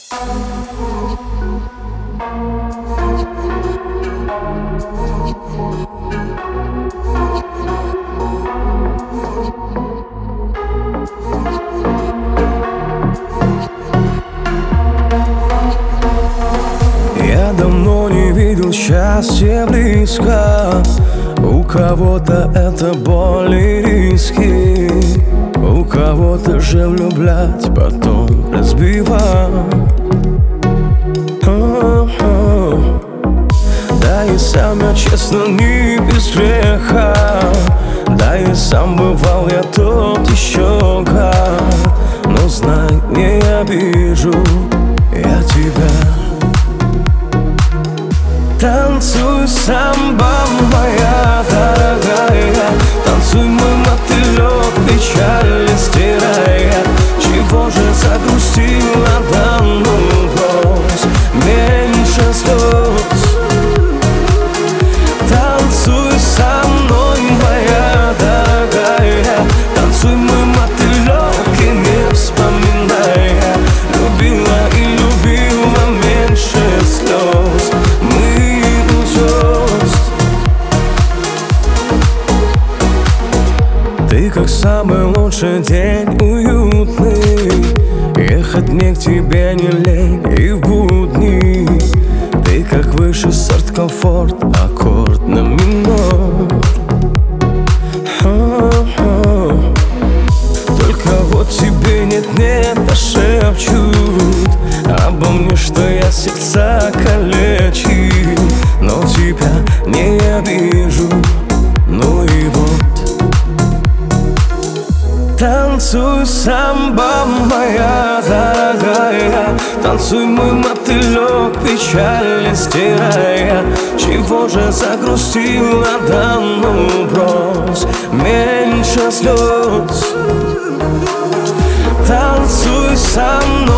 Я давно не видел счастья близко. У кого-то это боль и риски, у кого-то же влюблять, потом разбивать. Да и сам я, честно, не без греха. Да и сам бывал я тот еще гад. Но знай, не обижу я тебя. Танцуй, самба моя дорогая, танцуй, мой мотылек, печаль стирая. Чего же загрустила, да ну брось, меньше слез. Танцуй со мной, моя дорогая, танцуй, мой мотылек, и не вспоминая. Любила и любила меньше слез. Ты как самый лучший день, уютный. Ехать мне к тебе не лень и в будни. Ты как высший сорт, комфорт, аккорд на минор. Только вот тебе нет-нет, да шепчут обо мне, что я сердца калечу. Но тебя не обижу, ну и вот. Танцуй, самба моя дорогая, танцуй, мой мотылек, печаль стирая. Чего же загрустила, да ну брось, меньше слез. Танцуй со мной.